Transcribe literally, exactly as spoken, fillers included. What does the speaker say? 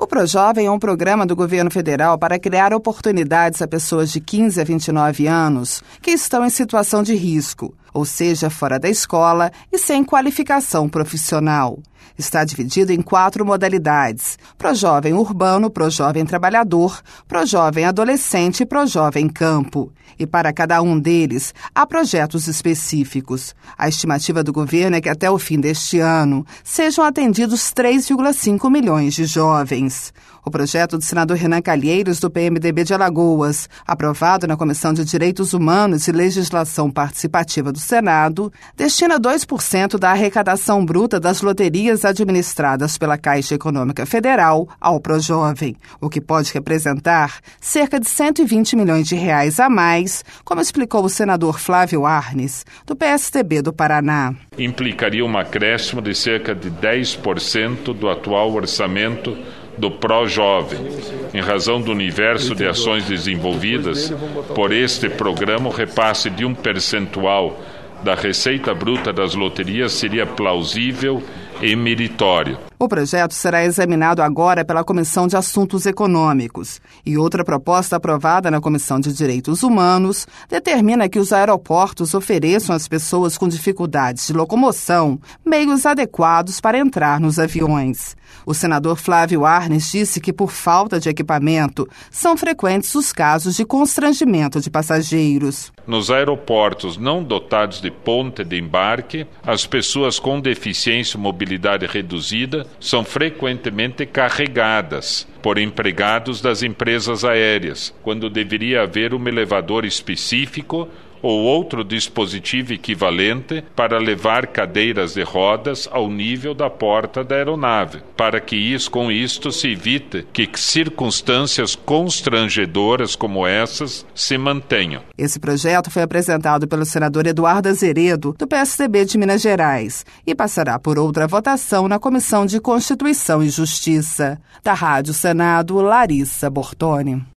ProJovem é um programa do governo federal para criar oportunidades a pessoas de quinze a vinte e nove anos que estão em situação de risco, ou seja, fora da escola e sem qualificação profissional. Está dividido em quatro modalidades: ProJovem Urbano, ProJovem Trabalhador, ProJovem Adolescente e ProJovem Campo. E para cada um deles, há projetos específicos. A estimativa do governo é que até o fim deste ano sejam atendidos três vírgula cinco milhões de jovens. O projeto do senador Renan Calheiros, do P M D B de Alagoas, aprovado na Comissão de Direitos Humanos e Legislação Participativa do Senado, destina dois por cento da arrecadação bruta das loterias administradas pela Caixa Econômica Federal ao ProJovem, o que pode representar cerca de cento e vinte milhões de reais a mais, como explicou o senador Flávio Arnes, do P S D B do Paraná. Implicaria um acréscimo de cerca de dez por cento do atual orçamento do ProJovem, em razão do universo de ações desenvolvidas por este programa. O repasse de um percentual da receita bruta das loterias seria plausível e meritório. O projeto será examinado agora pela Comissão de Assuntos Econômicos. E outra proposta aprovada na Comissão de Direitos Humanos determina que os aeroportos ofereçam às pessoas com dificuldades de locomoção meios adequados para entrar nos aviões. O senador Flávio Arnes disse que, por falta de equipamento, são frequentes os casos de constrangimento de passageiros. Nos aeroportos não dotados de ponte de embarque, as pessoas com deficiência ou mobilidade reduzida são frequentemente carregadas por empregados das empresas aéreas, quando deveria haver um elevador específico ou outro dispositivo equivalente para levar cadeiras de rodas ao nível da porta da aeronave, para que isso, com isto se evite que circunstâncias constrangedoras como essas se mantenham. Esse projeto foi apresentado pelo senador Eduardo Azeredo, do P S D B de Minas Gerais, e passará por outra votação na Comissão de Constituição e Justiça. Da Rádio Senado, Larissa Bortoni.